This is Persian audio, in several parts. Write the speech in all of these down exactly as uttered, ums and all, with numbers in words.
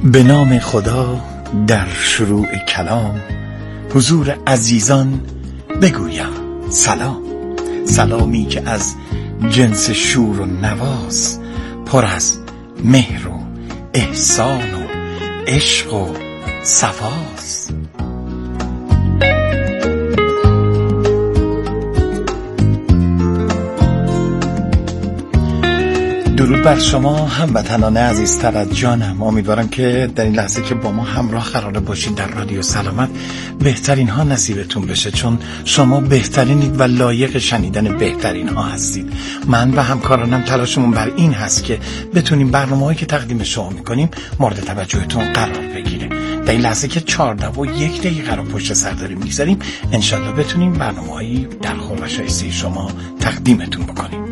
به نام خدا در شروع کلام حضور عزیزان بگویم سلام. سلامی که از جنس شور و نواز، پر از مهر و احسان و عشق و صفاست. درود بر شما هموطنان عزیزتر از جانم. امیدوارم که در این لحظه که با ما همراه قرار باشید در رادیو سلامت بهترین ها نصیبتون بشه، چون شما بهترینید و لایق شنیدن بهترین ها هستید. من و همکارانم تلاشمون بر این هست که بتونیم برنامه‌هایی که تقدیم شما میکنیم مورد توجهتون قرار بگیره. در این لحظه که چهارده و یک دقیقه رو پشت سر داریم میگذاریم، انشالله بتونیم برنامه‌هایی در خور و شایسته شما تقدیمتون بکنیم.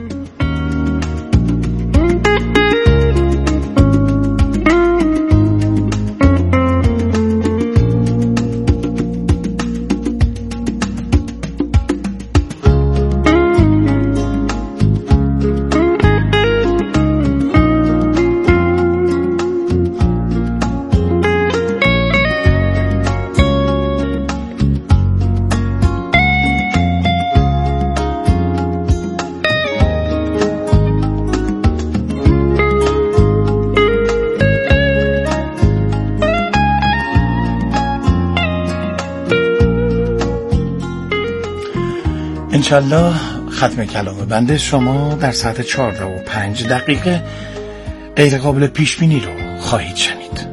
انشالله ختم کلام بنده شما در ساعت چهارده و پنج دقیقه غیر قابل پیش بینی رو خواهید شنید.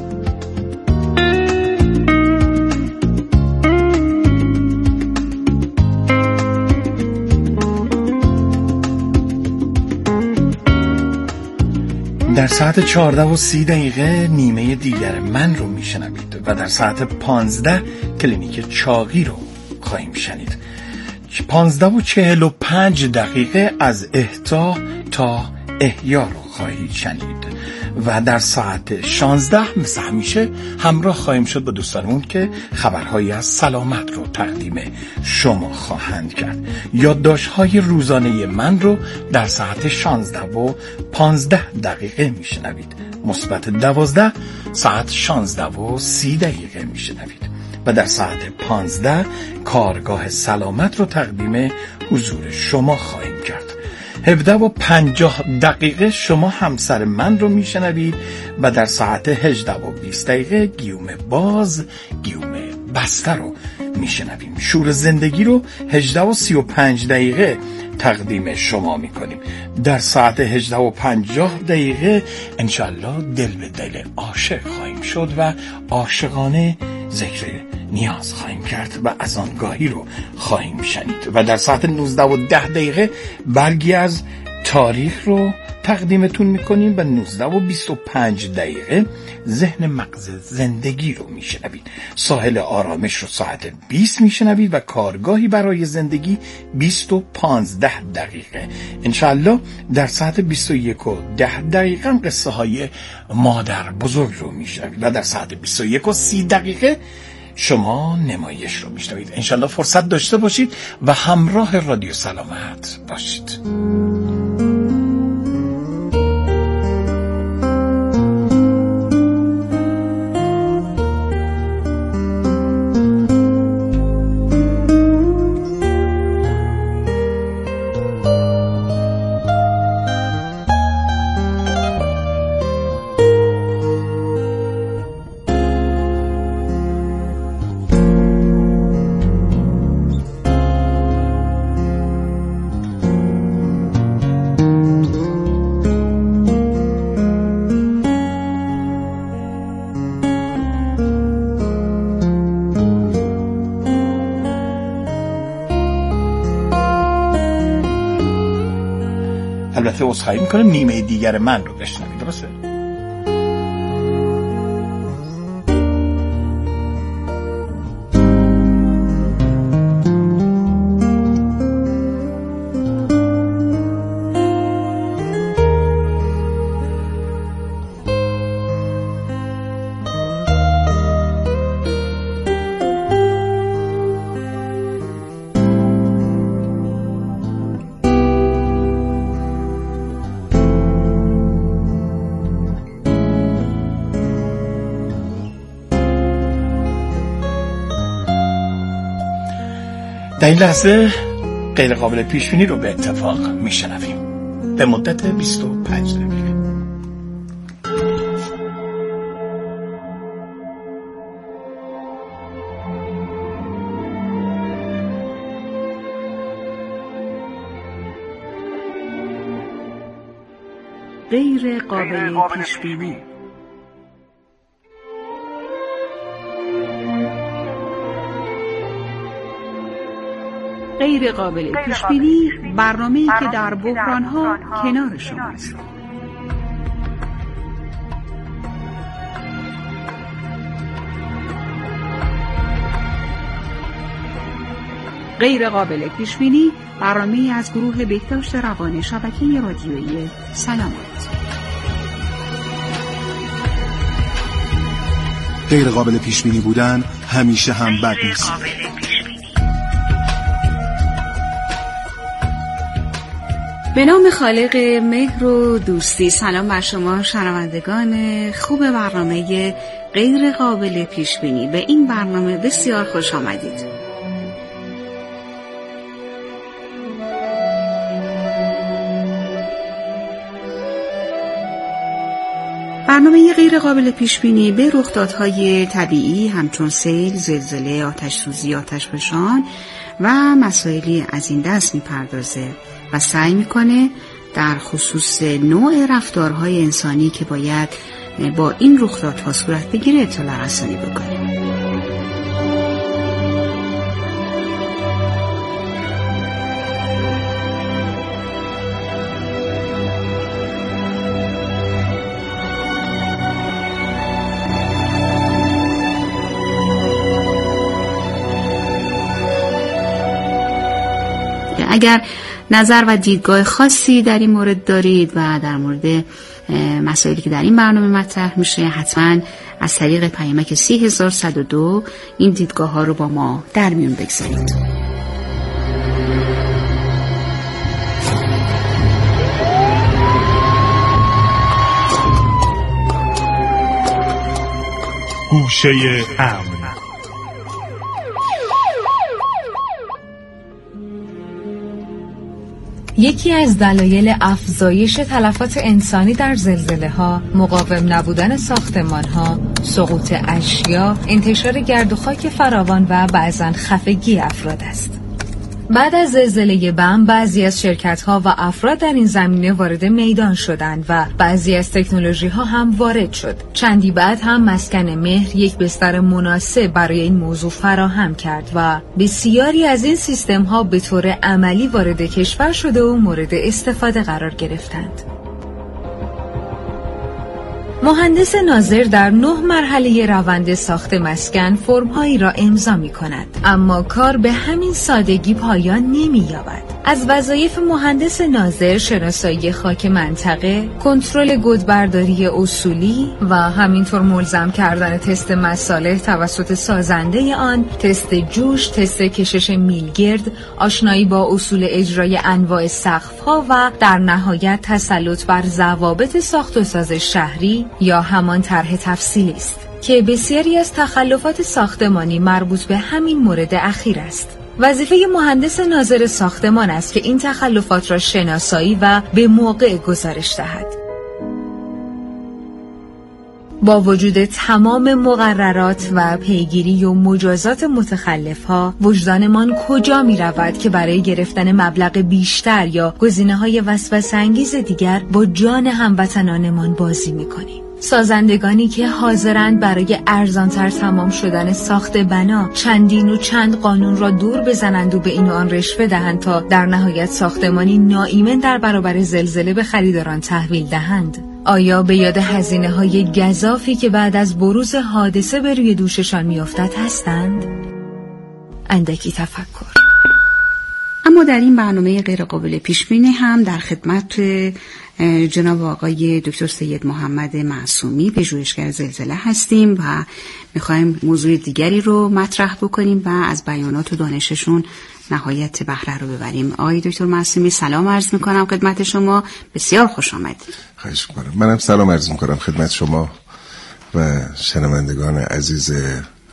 در ساعت چهارده و سی دقیقه نیمه دیگر من رو میشنوید و در ساعت پانزده کلینیک چاقی رو خواهیم شنید. پانزده و چهل و پنج دقیقه از احتا تا احیا رو خواهید شنید و در ساعت شانزده مثل همیشه همراه خواهیم شد با دوستانمون که خبرهایی از سلامت رو تقدیم شما خواهند کرد. یادداشت‌های روزانه من رو در ساعت شانزده و پانزده دقیقه میشنوید. مثبت دوازده ساعت شانزده و سی دقیقه میشنوید و در ساعت پانزده کارگاه سلامت رو تقدیم حضور شما خواهیم کرد. هفده و پنجاه دقیقه شما همسر من رو میشنوید و در ساعت هجده و بیست دقیقه گیوم باز گیوم بسته رو میشنویم. شور زندگی رو هجده و سی و پنج دقیقه تقدیم شما میکنیم. در ساعت هجده و پنجاه دقیقه انشالله دل به دل عاشق خواهیم شد و عاشقانه ذکر نیاز خواهیم کرد و از آنگاهی رو خواهیم شنید و در ساعت نوزده و ده دقیقه برگی از تاریخ رو تقدیمتون میکنیم و نوزده و بیست و پنج دقیقه ذهن مغز زندگی رو میشنوید. ساحل آرامش رو ساعت بیست میشنوید و کارگاهی برای زندگی بیست و پانزده دقیقه. انشالله در ساعت بیست و یک و ده دقیقه هم قصه های مادر بزرگ رو میشنوید و در ساعت بیست و یک و سی دقیقه شما نمایش رو میشنوید. انشالله فرصت داشته باشید و همراه رادیو سلامت باشید. البته عذرخواهی میکنم نیمه دیگر من رو بشنوید. درسته؟ در این لحظه غیر قابل پیش بینی رو به اتفاق میشنویم به مدت بیست و پنج دقیقه. غیر قابل پیش بینی. غیر قابل پیش بینی برنامه‌ای که در بحران‌ها کنار شماست. غیر قابل پیش بینی برنامه‌ای از گروه بهداشت روان شبکه رادیویی سلامت. غیر قابل پیش بینی بودن همیشه هم بد نیست. به نام خالق مهر و دوستی، سلام بر شما شنوندگان خوب برنامه غیر قابل پیش بینی. به این برنامه بسیار خوش آمدید. برنامه غیر قابل پیش بینی به رخدادهای طبیعی همچون سیل، زلزله، آتش‌سوزی، آتشفشان و مسائلی از این دست میپردازه و سعی میکنه در خصوص نوع رفتارهای انسانی که باید با این رخدادها صورت بگیره اطلاع رسانی بکنه. اگر نظر و دیدگاه خاصی در این مورد دارید و در مورد مسائلی که در این برنامه مطرح میشه، حتما از طریق پیامک سی هزار و صد و دو این دیدگاه ها رو با ما در میون بگذارید. گوشه امن. یکی از دلایل افزایش تلفات انسانی در زلزله‌ها، مقاوم نبودن ساختمان‌ها، سقوط اشیا، انتشار گرد و خاک فراوان و بعضاً خفگی افراد است. بعد از زلزله بم بعضی از شرکت‌ها و افراد در این زمینه وارد میدان شدند و بعضی از تکنولوژی‌ها هم وارد شد. چندی بعد هم مسکن مهر یک بستر مناسب برای این موضوع فراهم کرد و بسیاری از این سیستم‌ها به طور عملی وارد کشور شده و مورد استفاده قرار گرفتند. مهندس ناظر در نه مرحله روند ساخت مسکن فرم‌هایی را امضا می‌کند، اما کار به همین سادگی پایان نمی‌یابد. از وظایف مهندس ناظر شناسایی خاک منطقه، کنترل گودبرداری اصولی و همینطور ملزم کردن تست مصالح توسط سازنده آن، تست جوش، تست کشش میلگرد، آشنایی با اصول اجرای انواع سقف‌ها و در نهایت تسلط بر ضوابط ساخت و ساز شهری یا همان طرح تفصیلی است که بسیاری از تخلفات ساختمانی مربوط به همین مورد اخیر است. وظیفه مهندس ناظر ساختمان است که این تخلفات را شناسایی و به موقع گزارش دهد. با وجود تمام مقررات و پیگیری و مجازات متخلف‌ها، وجدانمان کجا می رود که برای گرفتن مبلغ بیشتر یا گزینه‌های وسوسه‌انگیز دیگر با جان هموطنانمان بازی می کنیم؟ سازندگانی که حاضرند برای ارزانتر تمام شدن ساخت بنا چندین و چند قانون را دور بزنند و به این و آن رشوه دهند تا در نهایت ساختمانی ناایمن در برابر زلزله به خریداران تحویل دهند. آیا به یاد هزینه‌های گزافی که بعد از بروز حادثه به روی دوششان میافتد هستند؟ اندکی تفکر. اما در این برنامه غیر قابل پیش بینی هم در خدمت جناب آقای دکتر سید محمد معصومی، پژوهشگر زلزله هستیم و میخوایم موضوع دیگری رو مطرح بکنیم و از بیانات و دانششون نهایت بهره رو ببریم. آقای دکتر معصومی سلام عرض میکنم خدمت شما، بسیار خوش آمدید. خواهش میکنم. منم سلام عرض میکنم خدمت شما و شنوندگان عزیز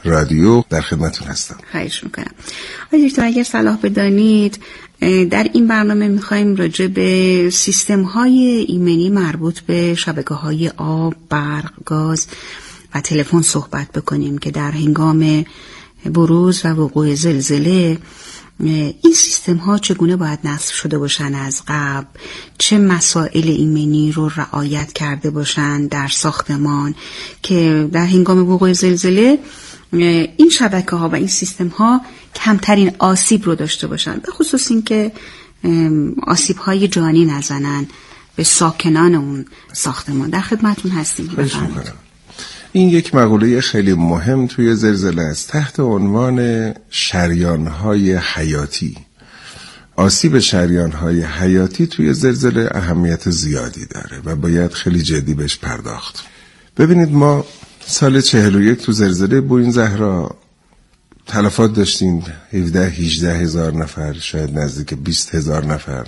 رادیو در خدمتتون هستم. خواهش میکنم. آقای دکتر اگر صلاح بدانید در این برنامه میخوایم راجع به سیستم های ایمنی مربوط به شبکه های آب، برق، گاز و تلفن صحبت بکنیم که در هنگام بروز و وقوع زلزله این سیستم ها چگونه باید نصب شده باشن از قبل، چه مسائل ایمنی رو رعایت کرده باشن در ساختمان که در هنگام وقوع زلزله این شبکه ها و این سیستم ها کمترین آسیب رو داشته باشن، به خصوص این که آسیب های جانی نزنن به ساکنان اون ساختمان. در خدمتون هستیم. بفرمایید. این یک مقوله خیلی مهم توی زلزله است تحت عنوان شریان‌های حیاتی. آسیب شریان‌های حیاتی توی زلزله اهمیت زیادی داره و باید خیلی جدی بهش پرداخت. ببینید ما سال چهل و یک تو زلزله بوین زهرا تلفات داشتیم، هفده هجده هزار نفر، شاید نزدیک بیست هزار نفر.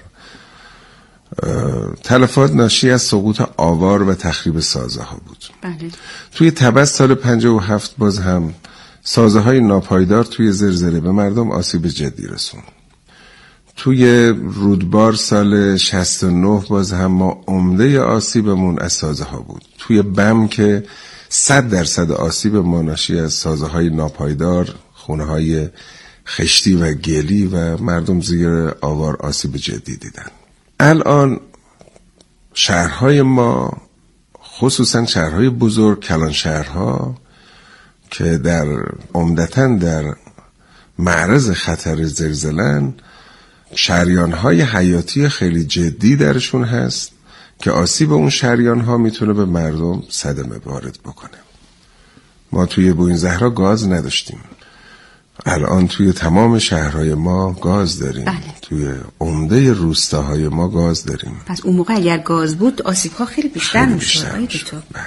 تلفات ناشی از سقوط آوار و تخریب سازه ها بود. بله. توی تبس سال پنجاه و هفت باز هم سازه های ناپایدار توی زلزله به مردم آسیب جدی رسون. توی رودبار سال شصت و نه باز هم ما عمده آسیبمون از سازه ها بود. توی بم که صد درصد آسیب ما ناشی از سازه های ناپایدار، خونه های خشتی و گلی و مردم زیر آوار آسیب جدی دیدن. الان شهرهای ما خصوصا شهرهای بزرگ، کلان شهرها که در عمدتاً در معرض خطر زلزله‌اند، شریانهای حیاتی خیلی جدی درشون هست که آسیب اون شریانها میتونه به مردم صدمه وارد بکنه. ما توی بوین زهرا گاز نداشتیم، الان توی تمام شهرهای ما گاز داریم. بله. توی عمده روستاهای ما گاز داریم. پس اون موقع اگر گاز بود آسیب‌ها خیلی بیشتر میشد. بله.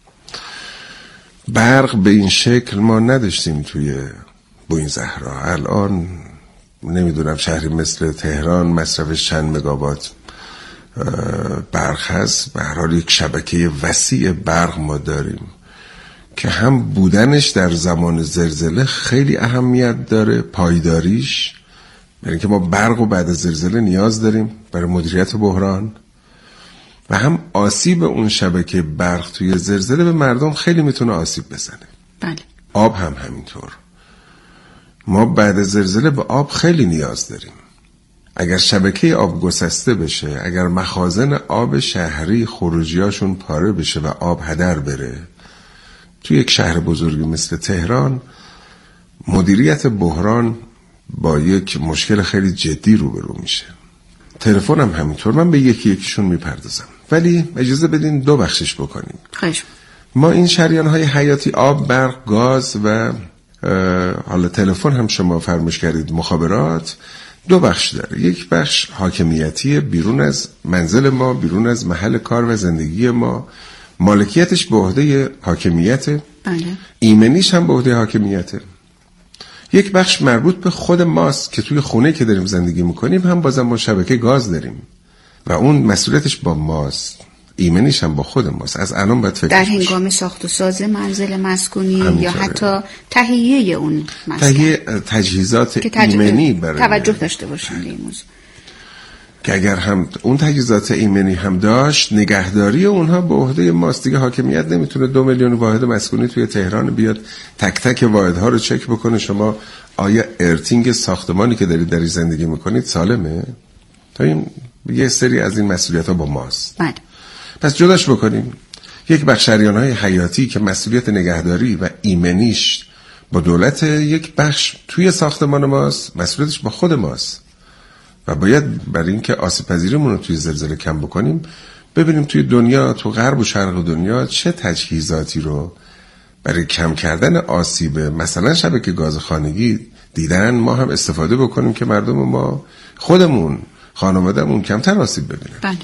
برق به این شکل ما نداشتیم توی بوین زهرا. الان نمیدونم شهری مثل تهران مصرفش چند مگاوات برق هست. به هر حال یک شبکه وسیع برق ما داریم که هم بودنش در زمان زلزله خیلی اهمیت داره، پایداریش، یعنی که ما برق و بعد از زلزله نیاز داریم برای مدیریت بحران، و هم آسیب اون شبکه برق توی زلزله به مردم خیلی میتونه آسیب بزنه. بله. آب هم همینطور. ما بعد از زلزله به آب خیلی نیاز داریم. اگر شبکه آب گسسته بشه، اگر مخازن آب شهری خروجیاشون پاره بشه و آب هدر بره، توی یک شهر بزرگی مثل تهران مدیریت بحران با یک مشکل خیلی جدی روبرو میشه. تلفن هم همینطور. من به یکی یکیشون میپردازم، ولی اجازه بدین دو بخشش بکنیم. خواهش. ما این شریان‌های حیاتی آب، برق، گاز و حالا تلفن هم شما فرمایش کردید مخابرات، دو بخش داره. یک بخش حاکمیتی بیرون از منزل ما، بیرون از محل کار و زندگی ما، مالکیتش به عهده حاکمیته. بله. ایمنیش هم به عهده حاکمیته. یک بخش مربوط به خود ماست که توی خونه که داریم زندگی میکنیم هم بازم ما شبکه گاز داریم و اون مسئولیتش با ماست، ایمنیش هم با خود ماست. از الان باید فکر در هنگام ساخت و ساز منزل مسکونی یا حتی تهیه اون مسکن، تهیه تجهیزات ایمنی برای توجه داشته باشیم به این موضوع که اگر هم اون تجهیزات ایمنی هم داشت، نگهداری اونها به عهده ماست. دیگه حاکمیت نمیتونه دو میلیون واحد مسکونی توی تهران بیاد تک تک واحدها رو چک بکنه شما آیا ارتینگ ساختمانی که دارید در زندگی میکنید سالمه. تا این یه سری از این مسئولیت‌ها با ماست. بله. پس جداش بکنیم. یک بخش شریان‌های حیاتی که مسئولیت نگهداری و ایمنیش با دولت، یک بخش توی ساختمان ماست، مسئولیتش با خود ماست. و باید برای اینکه آسیب پذیریمون رو توی زلزله کم بکنیم ببینیم توی دنیا، تو غرب و شرق دنیا چه تجهیزاتی رو برای کم کردن آسیب مثلا شبکه گاز خانگی دیدن، ما هم استفاده بکنیم که مردم ما، خودمون، خانوادهمون کمتر آسیب ببینن. بله.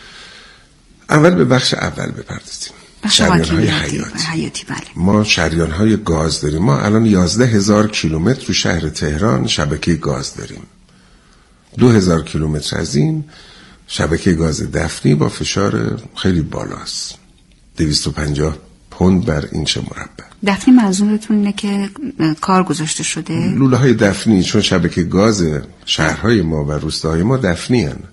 اول به بخش اول بپردازیم. شریان‌های حیاتی. حیاتی. بله. ما شریان‌های گاز داریم. ما الان یازده هزار کیلومتر تو شهر تهران شبکه گاز داریم. دو هزار کیلومتر از این شبکه گاز دفنی با فشار خیلی بالاست. دویست و پنجاه پوند بر اینچ مربع. دفنی منظورتون اینه که کار گذاشته شده؟ لوله های دفنی، چون شبکه گاز شهرهای ما و روستاهای ما دفنی هن.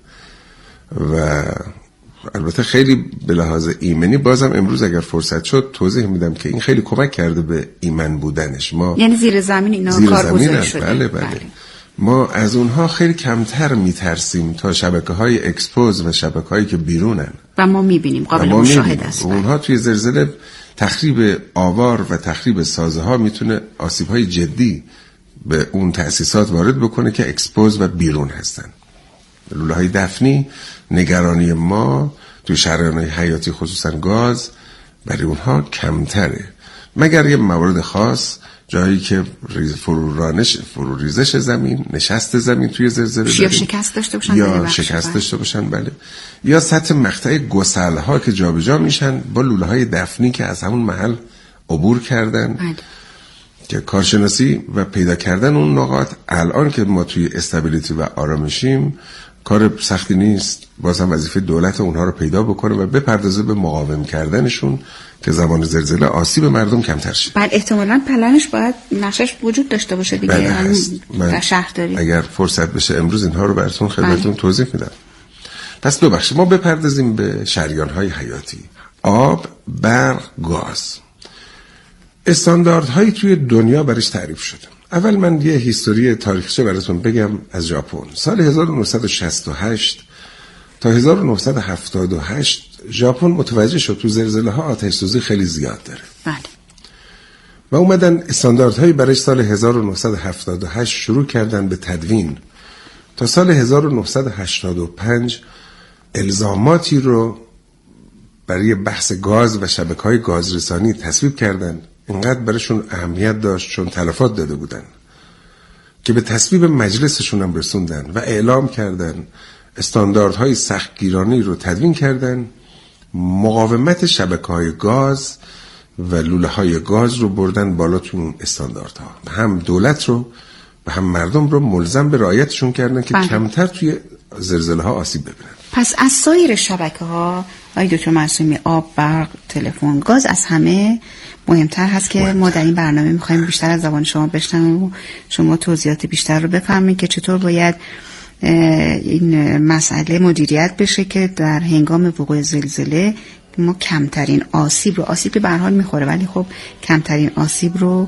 و البته خیلی به لحاظ ایمنی بازم امروز اگر فرصت شد توضیح میدم که این خیلی کمک کرده به ایمن بودنش. ما یعنی زیر زمین اینا زیر کارگزاری شده. بله بله. بله. ما از اونها خیلی کمتر میترسیم تا شبکه های اکسپوز و شبکه هایی که بیرونن و ما میبینیم، قابل مشاهده است. اونها توی زلزله تخریب آوار و تخریب سازه ها میتونه آسیب های جدی به اون تأسیسات وارد بکنه که اکسپوز و بیرون هستن. لوله های دفنی نگرانی ما توی شرایط حیاتی خصوصا گاز برای اونها کمتره، مگر یه موارد خاص، جایی که فرو رانش فرو ریزش زمین، نشست زمین توی زلزله یا شکست داشته باشن یا شکست داشته باشن بله، یا سطح مقطع گسل ها که جابجا میشن با لوله های دفنی که از همون محل عبور کردن بله. که کارشناسی و پیدا کردن اون نقاط الان که ما توی استابیلیتی و آرامشیم کار سختی نیست، بازم وظیفه دولت اونها رو پیدا بکنه و بپردازه به مقاوم کردنشون که زمان زلزله آسیب مردم کمتر شه. بعد احتمالاً پلنش باید نقشش وجود داشته باشه دیگه. بله هست. در شهرداری اگر فرصت بشه امروز اینها رو براتون خدمتتون توضیح میدم. پس دو بخش ما بپردازیم به شریان‌های حیاتی: آب، برق، گاز. استانداردهایی توی دنیا برایش تعریف شده. اول من یه هیستوری تاریخچه براتون بگم از ژاپن. سال هزار و نهصد و شصت و هشت تا هزار و نهصد و هفتاد و هشت ژاپن متوجه شد تو زلزله ها آتش سوزی خیلی زیاد داره. بله. و اومدن استانداردهایی برای سال هزار و نهصد و هفتاد و هشت شروع کردن به تدوین. تا سال هزار و نهصد و هشتاد و پنج الزاماتی رو برای بحث گاز و شبکه‌های گازرسانی تصویب کردن. اینقدر برایشون اهمیت داشت چون تلفات داده بودن که به تصویب مجلسشون هم رسوندن و اعلام کردن استانداردهای سختگیرانه‌ای رو تدوین کردن. مقاومت شبکه‌های گاز و لوله‌های گاز رو بردن بالا تو اون استانداردها. هم دولت رو و هم مردم رو ملزم به رعایتشون کردن که بله. کمتر توی زلزله‌ها آسیب ببینن. پس از سایر شبکه‌ها آقای دکتر معصومی، آب، برق، تلفن، گاز از همه مهمتر هست که مهمتر. ما در این برنامه می‌خوایم بیشتر از زبان شما بشنویم و شما توضیحات بیشتر رو بفرمایید که چطور باید این مسئله مدیریت بشه که در هنگام وقوع زلزله ما کمترین آسیب رو، آسیب که به هر حال میخوره ولی خب کمترین آسیب رو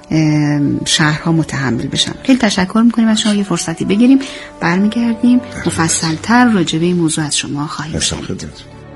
شهرها متحمل بشن. خیلی تشکر میکنیم از شما. یه فرصتی بگیریم برمیگردیم مفصل‌تر راجع به این موضوع از شما خواهیم شنید.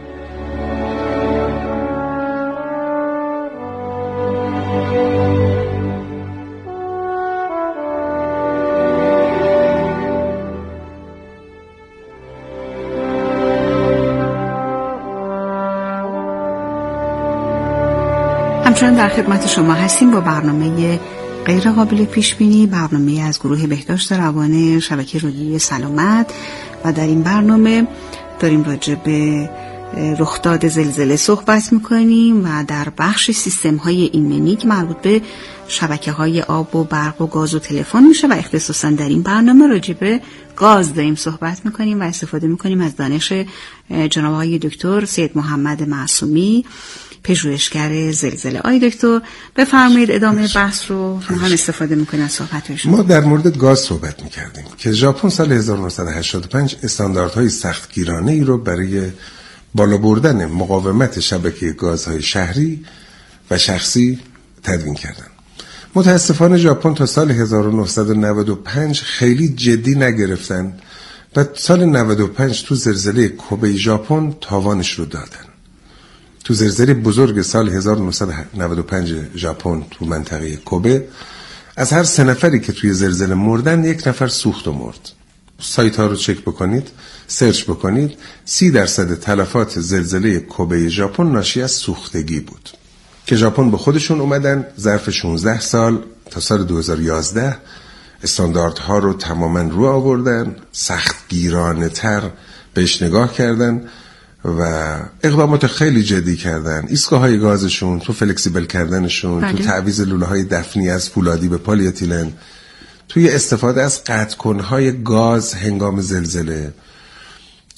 همچنان در خدمت شما هستیم با برنامه غیر قابل پیش بینی، برنامه از گروه بهداشت روان شبکه رادیویی سلامت، و در این برنامه داریم راجع به رخداد زلزله صحبت میکنیم و در بخش سیستم های ایمنی که مربوط به شبکه های آب و برق و گاز و تلفن میشه و اختصاصا در این برنامه راجع به گاز داریم صحبت میکنیم و استفاده میکنیم از دانش جناب آقای دکتر سید محمد معصومی، پژوهشگر زلزله. آقای دکتر بفرمایید ادامه بحث رو. ما هم استفاده میکنیم از صحبت‌هایشون. ما در مورد گاز صحبت میکردیم که ژاپن سال هزار و نهصد و هشتاد و پنج استانداردهای سختگیرانه‌ای رو برای بالا بردن مقاومت شبکه گازهای شهری و شخصی تدوین کردن. متاسفانه ژاپن تا سال هزار و نهصد و نود و پنج خیلی جدی نگرفتن و سال نود و پنج تو زلزله کوبه ژاپن تاوانش رو دادن. تو زلزله بزرگ سال هزار و نهصد و نود و پنج ژاپن تو منطقه کوبه از هر سه نفری که توی زلزله مردن یک نفر سوخت و مرد. سایت ها رو چک بکنید، سرچ بکنید، سی درصد تلفات زلزله کوبه ژاپن ناشی از سوختگی بود که ژاپن به خودشون اومدن ظرف شانزده سال تا سال دو هزار و یازده استانداردها رو تماما رو آوردن، سختگیرانه تر بهش نگاه کردن و اقدامات خیلی جدی کردن. ایستگاه های گازشون، تو فلکسیبل کردنشون، بله. تو تعویض لوله های دفنی از فولادی به پالیاتیلن، توی استفاده از قطع کنهای گاز هنگام زلزله،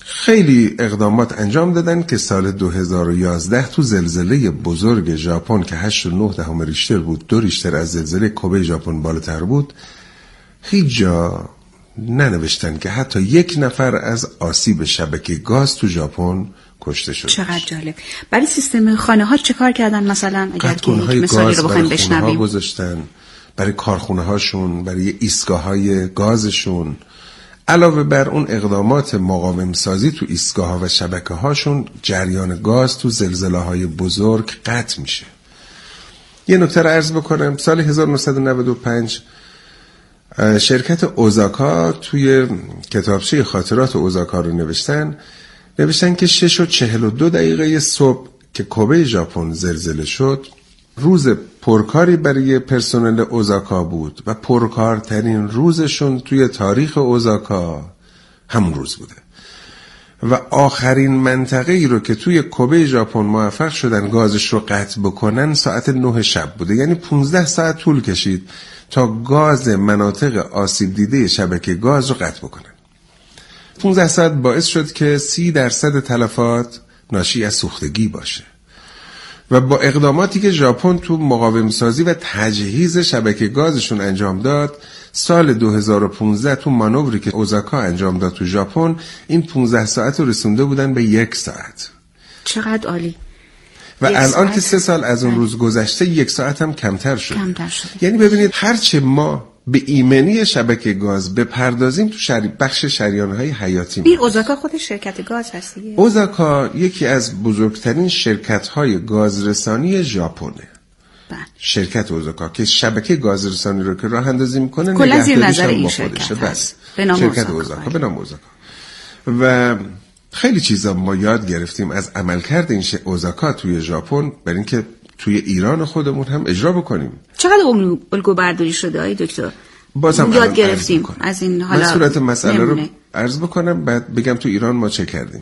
خیلی اقدامات انجام دادن که سال دو هزار و یازده تو زلزله بزرگ ژاپن که هشت و نه دهم ریشتر بود، دو ریشتر از زلزله کوبه ژاپن بالاتر بود، هیچ جا ننوشتن که حتی یک نفر از آسیب شبکه گاز تو ژاپن کشته شد. چقدر جالب. برای سیستم خانه ها چه کار کردن مثلا؟ اگر که مثالی رو بخوایم بشنویم. گذاشتن برای کارخونه هاشون، برای ایستگاه های گازشون. علاوه بر اون اقدامات مقاوم سازی تو ایستگاه ها و شبکه هاشون، جریان گاز تو زلزله های بزرگ قطع میشه. یه نکته رو عرض بکنم. سال هزار و نهصد و نود و پنج شرکت اوزاکا توی کتابچه خاطرات اوزاکا رو نوشتن نوشتن که شش و چهل و دو دقیقه صبح که کوبه ژاپن زلزله شد، روز پرکاری برای پرسنل اوزاکا بود و پرکارترین روزشون توی تاریخ اوزاکا همون روز بوده و آخرین منطقه ای رو که توی کوبه ژاپن موفق شدن گازش رو قطع بکنن ساعت نه شب بوده. یعنی پانزده ساعت طول کشید تا گاز مناطق آسیب دیده شبکه گاز رو قطع بکنن. پانزده ساعت باعث شد که سی درصد تلفات ناشی از سوختگی باشه و با اقداماتی که ژاپن تو مقاوم سازی و تجهیز شبکه گازشون انجام داد، سال دو هزار و پانزده تو مانوری که اوزاکا انجام داد تو ژاپن، این پانزده ساعت رو رسونده بودن به یک ساعت. چقدر عالی. و الان که سه سال از اون روز گذشته، یک ساعت هم کمتر شده. کمتر شده. یعنی ببینید هرچه ما به ایمنی شبکه گاز بپردازیم تو شری... بخش شریان‌های حیاتی. این اوزاکا خودش شرکت گاز هست دیگه. اوزاکا یکی از بزرگترین شرکت‌های گازرسانی ژاپنه. بله. شرکت اوزاکا که شبکه گازرسانی رو که راه اندازی میکنه کلا زیر نظر این شرکت هست. به نام شرکت اوزاکا، به نام اوزاکا. و خیلی چیزا ما یاد گرفتیم از عملکرد این اوزاکا توی ژاپن، برای اینکه توی ایران خودمون هم اجرا بکنیم. چقدر الگو برداری شده ای دکتر؟ بازم یاد گرفتیم از این. حالا من صورت مسئله نمونه رو عرض بکنم، بعد بگم تو ایران ما چه کردیم.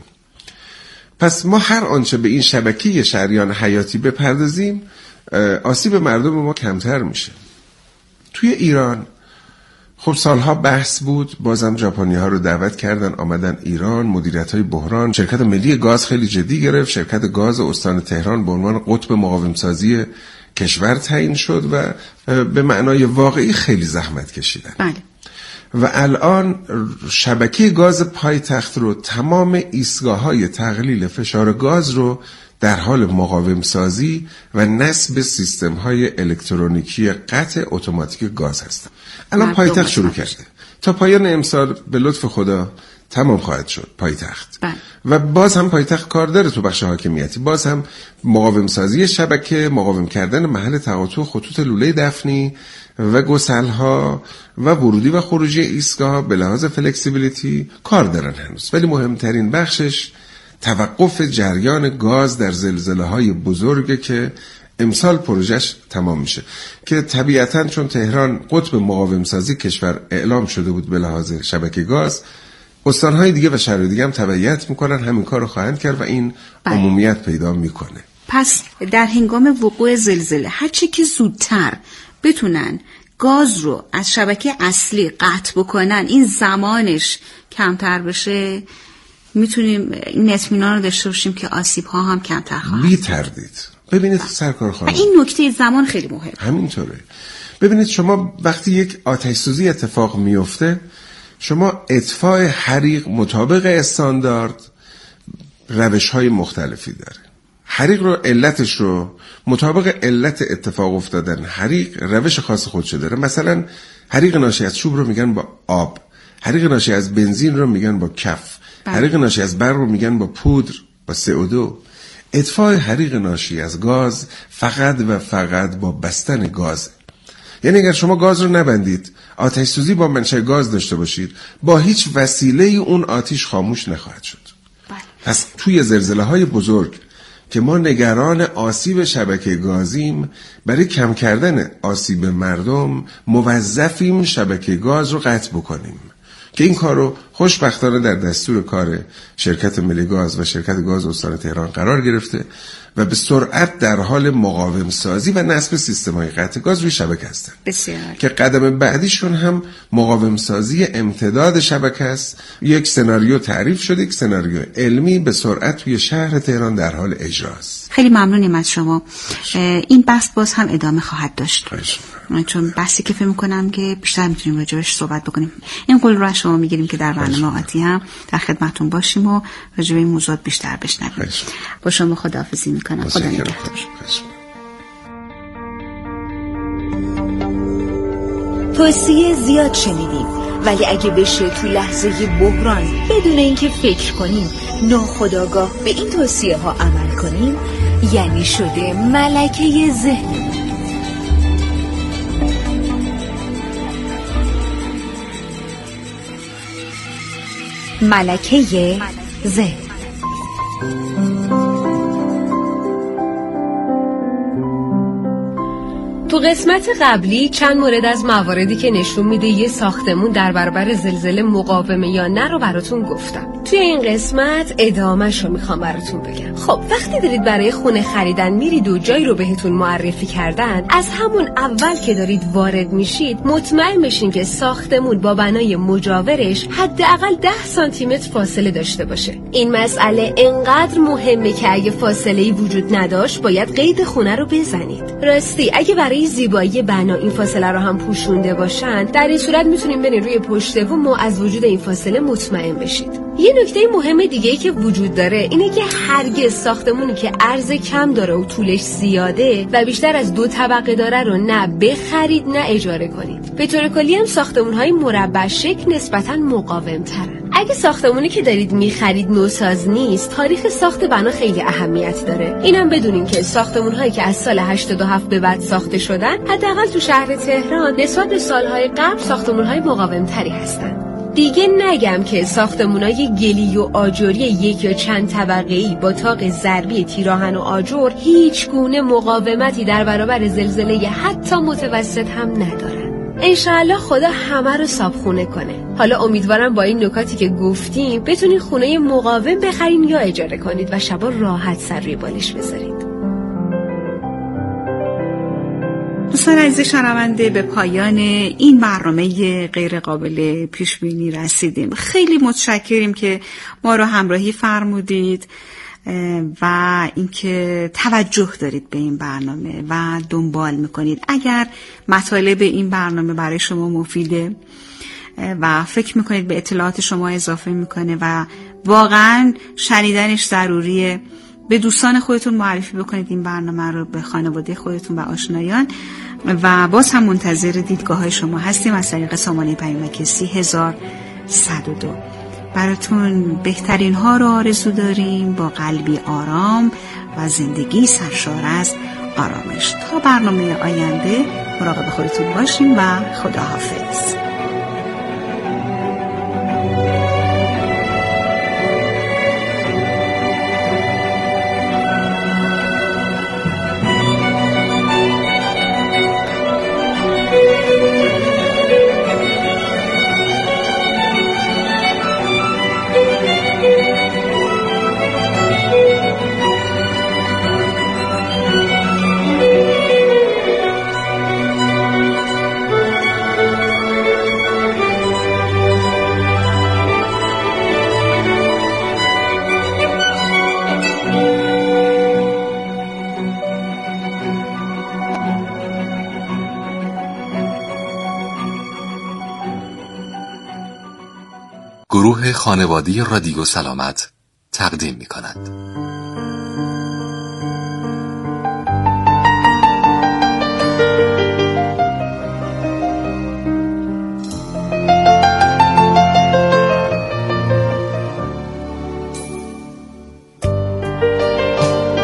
پس ما هر آنچه به این شبکه شریان حیاتی بپردازیم، آسیب مردم ما کمتر میشه. توی ایران خب سالها بحث بود، بازم ژاپنی ها رو دعوت کردن آمدن ایران، مدیریت های بحران، شرکت ملی گاز خیلی جدی گرفت، شرکت گاز استان تهران به عنوان قطب مقاوم سازی کشور تعیین شد و به معنای واقعی خیلی زحمت کشیدن. بله. و الان شبکه گاز پایتخت رو، تمام ایستگاه های تقلیل فشار گاز رو در حال مقاوم سازی و نصب سیستم های الکترونیکی قطع اتوماتیک گاز هستن. الان پایتخت شروع کرده، تا پایان امسال به لطف خدا تمام خواهد شد پایتخت. بله. و باز هم پایتخت کار داره تو بخش حاکمیتی، باز هم مقاوم سازی شبکه، مقاوم کردن محل تقاطع خطوط لوله دفنی و گسل‌ها و ورودی و خروجی ایستگاه به لحاظ فلکسیبیلیتی کار دارن هنوز. ولی مهمترین بخشش توقف جریان گاز در زلزله‌های بزرگه که امسال پروژهش تمام میشه، که طبیعتاً چون تهران قطب مقاوم سازی کشور اعلام شده بود به لحاظ شبکه گاز، استانهای دیگه و شهرهای دیگه هم تبعیت میکنن، همین کار رو خواهند کرد و این بله. عمومیت پیدا میکنه. پس در هنگام وقوع زلزله هرچی که زودتر بتونن گاز رو از شبکه اصلی قطع بکنن، این زمانش کمتر بشه، میتونیم این اطمینان رو داشته باشیم که آسیب ها هم کمتر خواهد. بی تردید. ببینید سرکار خانم، این نکته زمان خیلی مهمه. همینطوره. ببینید شما وقتی یک آتش سوزی اتفاق میفته، شما اطفاء حریق مطابق استاندارد روش‌های مختلفی داره. حریق رو علتش رو مطابق علت اتفاق افتادن حریق روش خاص خودشو داره. مثلا حریق ناشی از چوب رو میگن با آب، حریق ناشی از بنزین رو میگن با کف، حریق ناشی از برق رو میگن با پودر، با سی او دو. اطفاء حریق ناشی از گاز فقط و فقط با بستن گاز. یعنی اگر شما گاز رو نبندید، آتش سوزی با منشأ گاز داشته باشید، با هیچ وسیله اون آتش خاموش نخواهد شد. بله. پس توی زلزله‌های بزرگ که ما نگران آسیب شبکه گازیم، برای کم کردن آسیب مردم موظفیم شبکه گاز رو قطع بکنیم که این کار رو خوشبختانه در دستور کار شرکت ملی گاز و شرکت گاز استان تهران قرار گرفته و به سرعت در حال مقاوم سازی و نصب سیستم‌های قطع گاز روی شبکه هستند. بسیار. که قدم بعدیشون هم مقاوم سازی امتداد شبکه است. یک سناریو تعریف شده، یک سناریو علمی به سرعت توی شهر تهران در حال اجراست. خیلی ممنونیم از شما. این بحث باز هم ادامه خواهد داشت. من چون بحثی که فکر می‌کنم که بیشتر می‌تونیم راجعش صحبت بکنیم. این قول رو از شما می‌گیریم که در برنامه آتی هم در خدمتتون باشیم و راجع به این موضوعات بیشتر بشنویم. با شما خداحافظی می‌کنم. خدا نگهدار. توصیه زیاد شنیدیم، ولی اگه بشه تو لحظه بحران بدون اینکه فکر کنیم ناخودآگاه به این توصیه ها عمل کنیم، یعنی شده ملکه ذهن. ملکه ذهن. تو قسمت قبلی چند مورد از مواردی که نشون میده یه ساختمون در برابر زلزله مقاومه یا نه رو براتون گفتم. توی این قسمت ادامه‌ش رو میخوام براتون بگم. خب وقتی دارید برای خونه خریدن میرید و جایی رو بهتون معرفی کردن، از همون اول که دارید وارد میشید مطمئن بشین که ساختمون با بنای مجاورش حداقل ده سانتی متر فاصله داشته باشه. این مسئله انقدر مهمه که اگه فاصله‌ای وجود نداشت باید قید خونه رو بزنید. راستی اگه برای زیبایی بنا این فاصله رو هم پوشونده باشن، در این صورت میتونیم بریم روی پشت بوم و از وجود این فاصله مطمئن بشید. یه نکته مهم دیگه‌ای که وجود داره اینه که هرگز ساختمونی که عرض کم داره و طولش زیاده و بیشتر از دو طبقه داره رو نه بخرید نه اجاره کنید. به طور کلی هم ساختمون‌های مربع شکل نسبتاً مقاوم‌ترن. اگه ساختمونی که دارید می‌خرید نوساز نیست، تاریخ ساخت بنا خیلی اهمیت داره. اینم بدونین که ساختمون‌هایی که از سال هشتاد و هفت به بعد ساخته شدن، حداقل تو شهر تهران نسبت به سال‌های قبل ساختمون‌های مقاوم‌تری هستن. دیگه نگم که ساختمونای گلی و آجوری یک یا چند طبقه‌ای با تاق ضربی تیراهن و آجر هیچ گونه مقاومتی در برابر زلزله حتی متوسط هم ندارن. انشاءالله خدا همه رو صابخونه کنه. حالا امیدوارم با این نکاتی که گفتیم بتونید خونه مقاوم بخرین یا اجاره کنید و شبا راحت سر روی بالش بذارید. دوستان عزیز شنونده، به پایان این برنامه غیر قابل پیش بینی رسیدیم. خیلی متشکریم که ما رو همراهی فرمودید و اینکه توجه دارید به این برنامه و دنبال میکنید. اگر مطالب این برنامه برای شما مفیده و فکر میکنید به اطلاعات شما اضافه میکنه و واقعا شنیدنش ضروریه، به دوستان خودتون معرفی بکنید این برنامه رو، به خانواده خودتون و آشنایان. و باز هم منتظر دیدگاه های شما هستیم از طریق سامانه پیامک سی هزار صد و دو. براتون بهترین ها رو آرزو داریم، با قلبی آرام و زندگی سرشار از آرامش. تا برنامه آینده مراقب خودتون باشیم و خداحافظ. گروه خانوادی رادیو سلامت تقدیم می کند.